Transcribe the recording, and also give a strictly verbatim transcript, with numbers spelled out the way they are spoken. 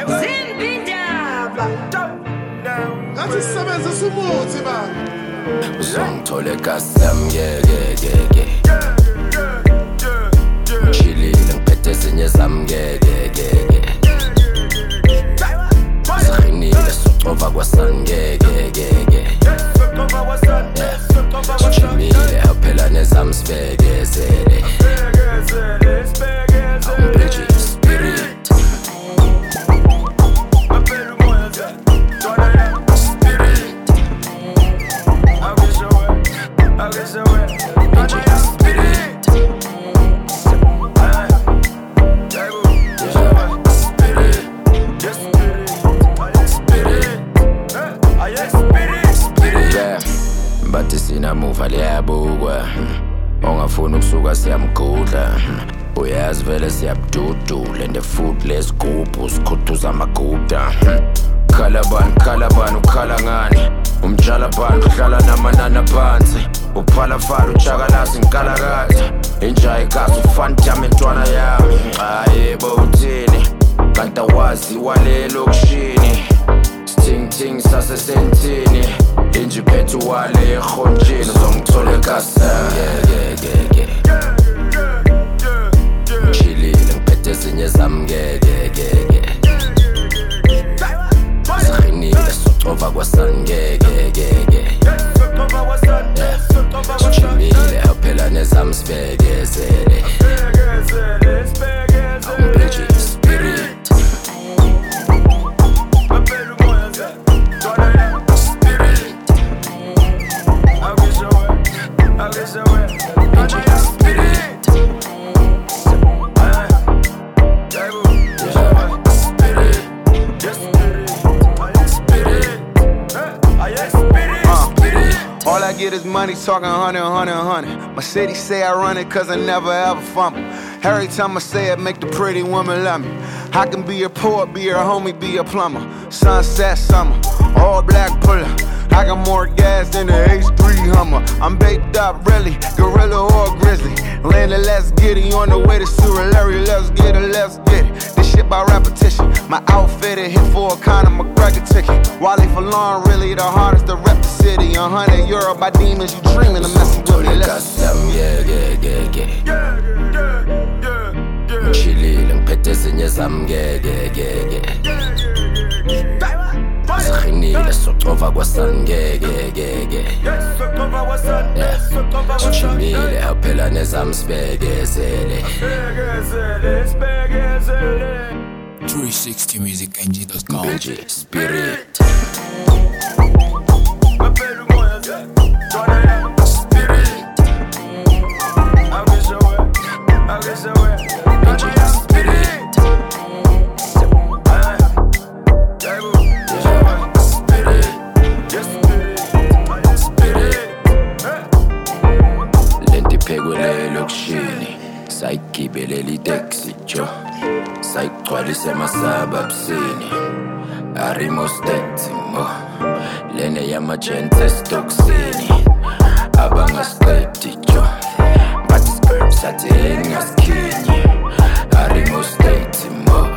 Uzongithole kasam yeah yeah yeah yeah Chilile ngiphethe ezinye zami yeah yeah yeah yeah Sakhinile socova kwasan yeah yeah yeah yeah Sichimile aphela nezami sibekezele Awumbheji spirit Bathi sinamuva liyabukwa ongafuna ukusuka siyamgudla uyazi vele siyabududula and the food lesigubhu sikhuthuza amaguda khala bani khala bani ukhala ngani umjala bani uhlala namanana phansi uphala fala uchakalasi ngikalakatha inja igazi ufanta mentwana yami hayibo uthini kanti awazi walelo kushini Ting ting sase sentini Inji pethu wale ekhonjini Uzongithole kasam yeah yeah yeah yeah Chilile ngiphethe ezinye zami yeah yeah yeah yeah Sakhinile socova kwasan yeah yeah yeah yeah Sichimile aphela nezami sibekezele Awumbheji spirit All I get is money, talking hundred, hundred, hundred. My city say I run it cause I never ever fumble. Every time I say it, make the pretty woman love me. I can be a poet, be her homie, be a plumber. Sunset summer, all black puller. I got more gas than the H three Hummer. I'm baked up, really, gorilla or grizzly. Landed, let's get it, on the way to Surulere. Let's get it, let's get it. This shit by repetition. My outfit it hit for a Conor McGregor ticket. Wally for long, really the hardest to rep the city. A hundred euro by demons, you dreaming of messing with me. Let's yeah yeah yeah yeah Chilile ngiphethe ezinye zami yeah yeah yeah yeah Sakhinile socova kwasan yeah yeah yeah yeah Sichimile aphela nezami sibekezele three sixty music N G dot com Spirit Sayigibeleli taxi jo sayigcwalise masaba abusini arimostimo lene yamagente stoksini abangasiqedi jo bathi sathi ngaskini arimostimo